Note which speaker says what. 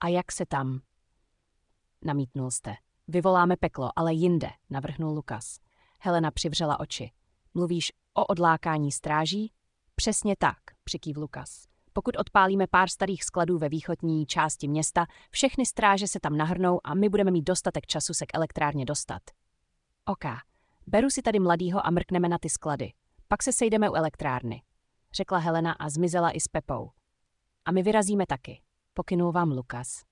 Speaker 1: A jak se tam? Namítnul jste. Vyvoláme peklo, ale jinde, navrhnul Lukas. Helena přivřela oči. Mluvíš o odlákání stráží? Přesně tak, přikýv Lukas. Pokud odpálíme pár starých skladů ve východní části města, všechny stráže se tam nahrnou a my budeme mít dostatek času se k elektrárně dostat. OK, beru si tady mladýho a mrkneme na ty sklady. Pak se sejdeme u elektrárny, řekla Helena a zmizela i s Pepou. A my vyrazíme taky, pokynul vám Lukas.